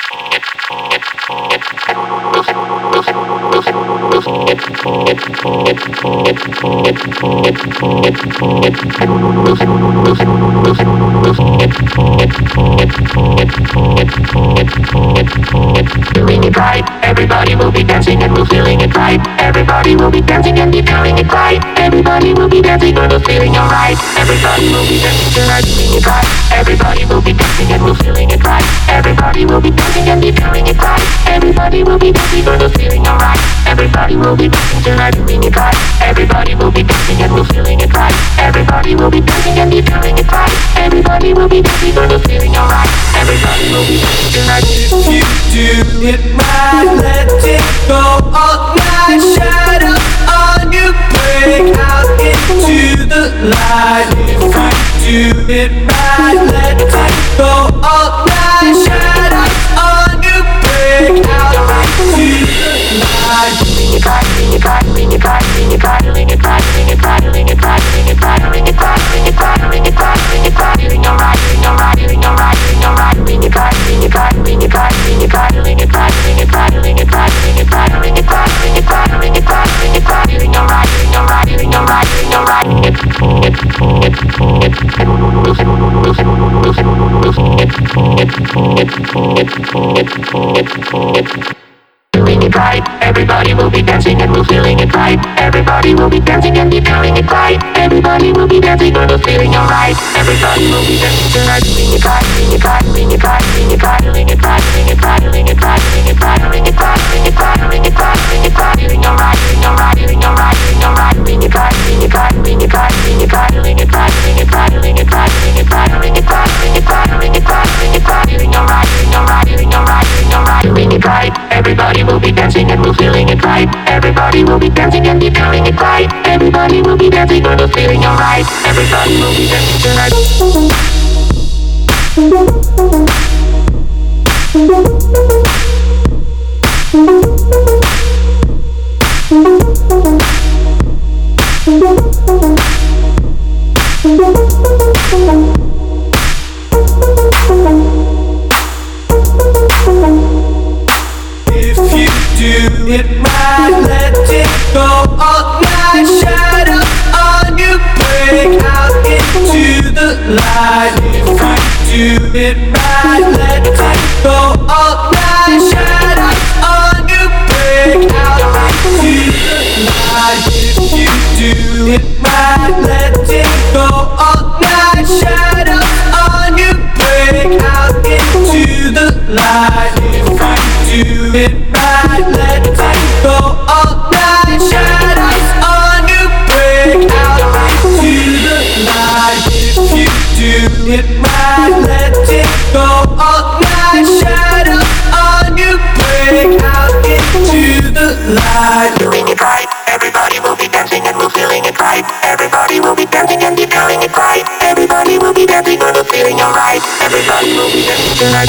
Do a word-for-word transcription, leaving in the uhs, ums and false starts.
Feeling it right, everybody will be dancing and we're feeling it right. Everybody will be dancing and be feeling it right. Everybody will be dancing and we're feeling alright. Everybody will be dancing tonight, feeling it right. Everybody will be dancing and we're feeling it right. Everybody will be dancing and be feeling it right. Everybody will be dancing and we're feeling alright. Everybody will be dancing tonight, feeling it right. Everybody will be dancing and we're feeling it right. Everybody will be dancing and be feeling it right. Everybody will be dancing and we're feeling alright. Everybody will be dancing tonight. If you do it right, let it go all night. Shadow on you, break out into the light. If you do it right, let it go all night. Shadow on you, break out into the light. Feeling it right, feeling it right, feeling it right, feeling it right, feeling it right, feeling it right, feeling it right, feeling it right, feeling it right, feeling it right, feeling it right, feeling it right, feeling alright, feeling alright, feeling alright, feeling alright, feeling it right, feeling it right, feeling it right, feeling it right, feeling it right, feeling it right, feeling it right, feeling it right, feeling it right, feeling it right, feeling it right, feeling it right, feeling alright, feeling alright, feeling alright, feeling alright. Feeling it right, everybody will be dancing and we're feeling it right. Everybody will be dancing and be feeling it right. Everybody will be dancing and we're feeling alright. Everybody will be dancing tonight, feeling it right, feeling it right, feeling it right, feeling it right, feeling it right, feeling it right, feeling it right, feeling it right, feeling it right, feeling it right, feeling it right, feeling it right, feeling alright, feeling alright, feeling alright, feeling alright, feeling it right, feeling it right, feeling it right, feeling it right, feeling it right, feeling it right, feeling it right, feeling it right, feeling it right, feeling it right, feeling it right, feeling it right, feeling alright, feeling alright, feeling alright, feeling alright, feeling it right. Everybody will be dancing and we're feeling it right. Everybody will be dancing and be feeling it right. Everybody will be dancing and we're feeling alright. Everybody will be dancing tonight. If you do it right, let it go all night. Shadow on you, break out into the light. If you do it right, let it go all night. Shadow on you, break out into the light. If you do it right, let it go all night. Shadow on you, break out into the light. If you do it right, let it go all night. Shadows on you, break out into the light. If you do it right, let it go all night. Shadows on you, break out into the light. Feeling it right, everybody will be dancing and we're feeling it right. Everybody will be dancing and be feeling it right. Everybody will be dancing and we're feeling alright. Everybody will be dancing tonight.